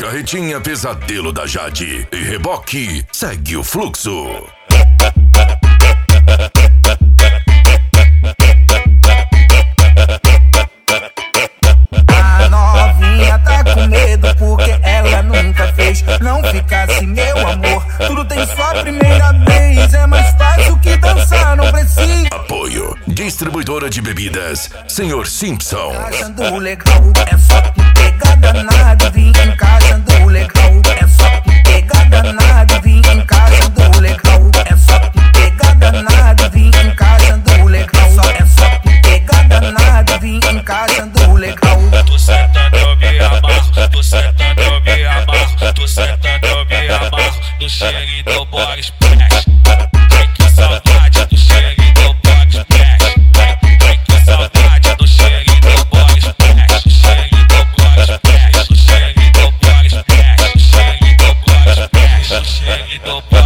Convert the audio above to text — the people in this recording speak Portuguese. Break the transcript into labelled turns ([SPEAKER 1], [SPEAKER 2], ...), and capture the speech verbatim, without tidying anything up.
[SPEAKER 1] Carretinha Pesadelo da Jade e Reboque segue o fluxo.
[SPEAKER 2] A novinha tá com medo porque ela nunca fez. Não fica assim, meu amor, tudo tem sua primeira vez. É mais fácil que dançar, não precisa.
[SPEAKER 1] Apoio Distribuidora de Bebidas Senhor Simpson.
[SPEAKER 2] Achando legal, é só tu pegar danado e vir encaixando legal. É só tu pegar danado e vir encaixando legal. É só tu pegar danado e vir encaixando legal. É só tu pegar danado e vir encaixando legal.
[SPEAKER 3] Tu sentando eu me amarro, tu sentando eu me amarro, tu sentando eu me amarro, no cheirinho do Boris Splash. Ai que saudade do cheirinho do Boris Splash. Ai que saudade do cheirinho do Boris Splash. Cheirinho do Boris Splash, cheirinho do Boris Splash, cheirinho do Boris Splash, cheirinho do Boris